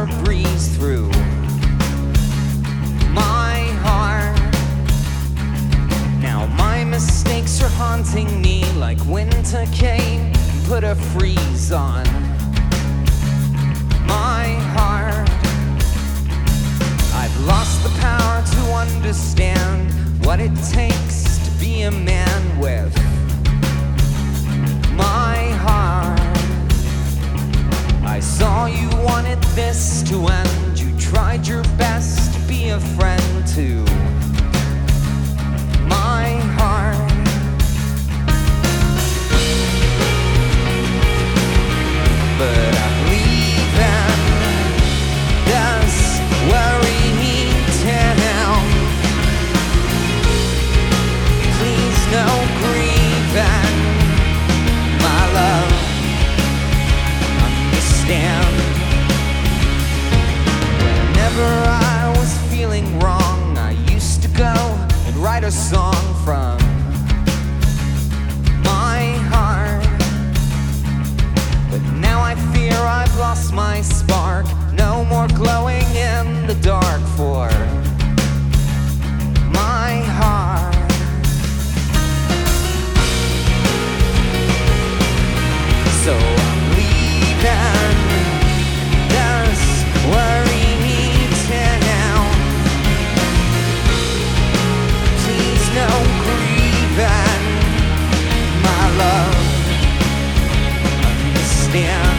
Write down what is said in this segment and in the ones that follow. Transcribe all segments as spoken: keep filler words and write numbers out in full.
breeze through my heart. Now my mistakes are haunting me like winter came and put a freeze on my heart. I've lost the power to understand what it takes to be a man with my heart. I saw you wanted this to end. You tried your best to be a friend to my heart. But I'm leaving this worrying town. Please no grieving, my love. Understand. Whenever I was feeling wrong, I used to go and write a song from my heart. But now I fear I've lost my spark. No more glowing in the dark for my heart. So I'm leaving this worrying town. Please no grieving, my love. Understand.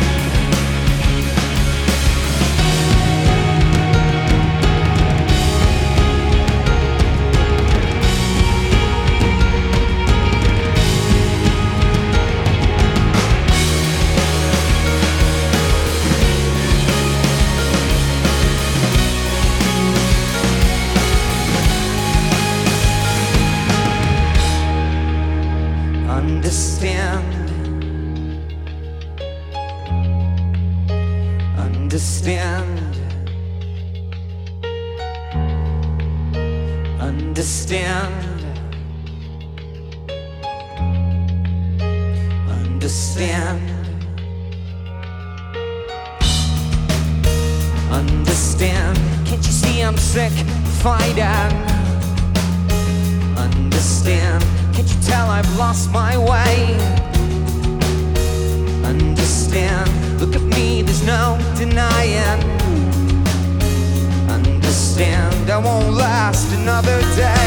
Understand. Understand. Understand. Understand. Can't you see I'm sick of fighting? Understand. Can't you tell I've lost my way? Understand. Look at me, there's no denying. Understand, I won't last another day.